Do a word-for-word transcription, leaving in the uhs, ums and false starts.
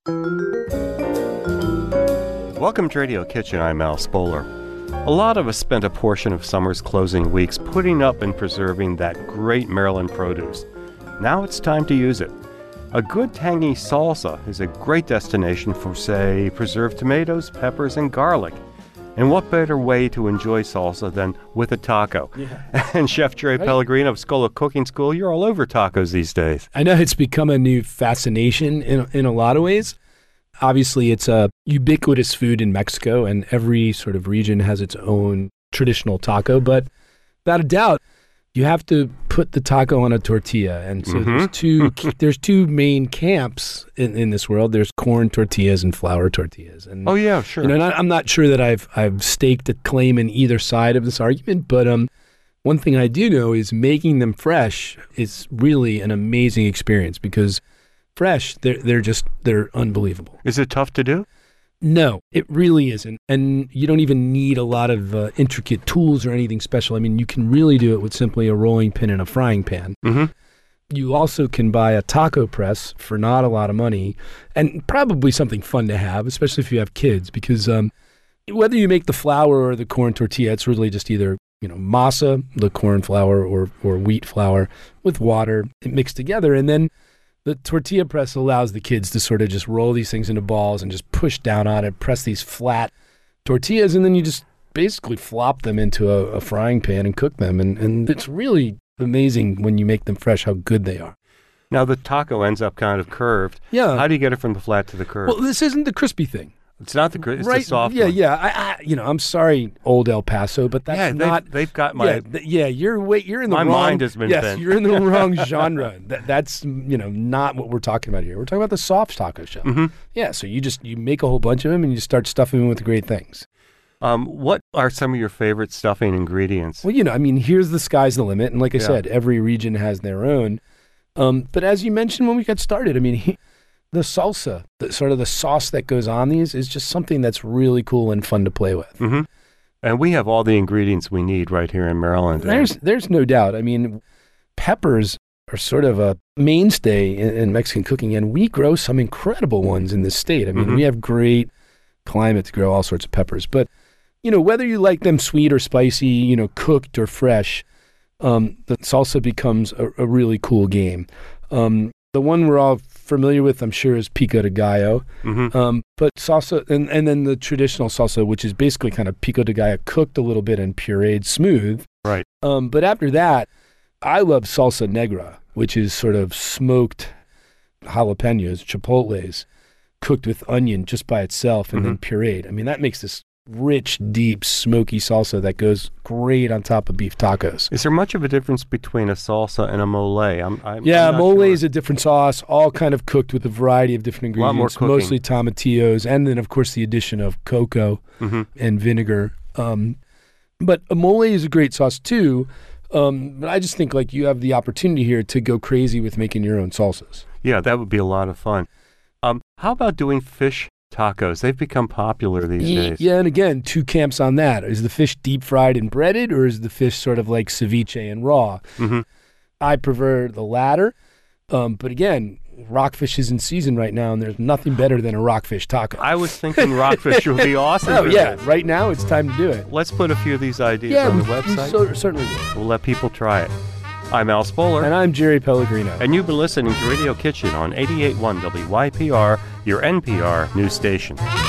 Welcome to Radio Kitchen. I'm Al Spoler. A lot of us spent a portion of summer's closing weeks putting up and preserving that great Maryland produce. Now it's time to use it. A good tangy salsa is a great destination for, say, preserved tomatoes, peppers, and garlic. And what better way to enjoy salsa than with a taco? Yeah. And Chef Jerry right. Pellegrino of School of Cooking School, you're all over tacos these days. I know it's become a new fascination in in a lot of ways. Obviously, it's a ubiquitous food in Mexico, and every sort of region has its own traditional taco. But without a doubt, you have to put the taco on a tortilla. And so mm-hmm. there's two there's two main camps in, in this world. There's corn tortillas and flour tortillas. And, oh, yeah, sure. You know, and I, I'm not sure that I've I've staked a claim in either side of this argument, but um, one thing I do know is making them fresh is really an amazing experience because fresh, they're, they're just, they're unbelievable. Is it tough to do? No, it really isn't. And you don't even need a lot of uh, intricate tools or anything special. I mean, you can really do it with simply a rolling pin and a frying pan. Mm-hmm. You also can buy a taco press for not a lot of money and probably something fun to have, especially if you have kids, because um, whether you make the flour or the corn tortilla, it's really just either, you know, masa, the corn flour, or, or wheat flour with water mixed together. And then the tortilla press allows the kids to sort of just roll these things into balls and just push down on it, press these flat tortillas, and then you just basically flop them into a, a frying pan and cook them. And, and it's really amazing when you make them fresh how good they are. Now, the taco ends up kind of curved. Yeah. How do you get it from the flat to the curved? Well, this isn't the crispy thing. It's not the crispy, it's right, the soft yeah, one. Yeah, I, I, you know, I'm sorry, old El Paso, but that's yeah, not. They've, they've got my. Yeah, th- yeah, you're wait, you're in the my wrong. My mind has been yes, bent. You're in the wrong genre. That, that's you know not what we're talking about here. We're talking about the soft taco shell. Mm-hmm. Yeah, so you just you make a whole bunch of them and you start stuffing them with great things. Um, what are some of your favorite stuffing ingredients? Well, you know, I mean, here's the sky's the limit, and like I yeah. said, every region has their own. Um, but as you mentioned when we got started, I mean. He, The salsa, the, sort of the sauce that goes on these, is just something that's really cool and fun to play with. Mm-hmm. And we have all the ingredients we need right here in Maryland. There's there's no doubt. I mean, peppers are sort of a mainstay in, in Mexican cooking, and we grow some incredible ones in this state. I mean, mm-hmm. we have great climate to grow all sorts of peppers. But, you know, whether you like them sweet or spicy, you know, cooked or fresh, um, the salsa becomes a, a really cool game. Um, the one we're all familiar with, I'm sure, is pico de gallo. Mm-hmm. Um, but salsa, and, and then the traditional salsa, which is basically kind of pico de gallo cooked a little bit and pureed smooth. Right. Um, but after that, I love salsa negra, which is sort of smoked jalapenos, chipotles, cooked with onion just by itself and mm-hmm. then pureed. I mean, that makes this rich, deep, smoky salsa that goes great on top of beef tacos. Is there much of a difference between a salsa and a mole? I'm, I'm, yeah, I'm mole sure. is a different sauce, all kind of cooked with a variety of different ingredients, mostly tomatillos, and then, of course, the addition of cocoa mm-hmm. and vinegar. Um, but a mole is a great sauce, too. Um, but I just think, like, you have the opportunity here to go crazy with making your own salsas. Yeah, that would be a lot of fun. Um, how about doing fish tacos? They've become popular these yeah, days. Yeah, and again, two camps on that. Is the fish deep fried and breaded, or is the fish sort of like ceviche and raw? Mm-hmm. I prefer the latter. Um, but again, rockfish is in season right now, and there's nothing better than a rockfish taco. I was thinking rockfish would be awesome. Oh, yeah. This. Right now, it's time to do it. Let's put a few of these ideas yeah, on the we, website. We so, certainly will. We'll let people try it. I'm Al Spoler. And I'm Jerry Pellegrino. And you've been listening to Radio Kitchen on eighty-eight point one W Y P R, your N P R news station.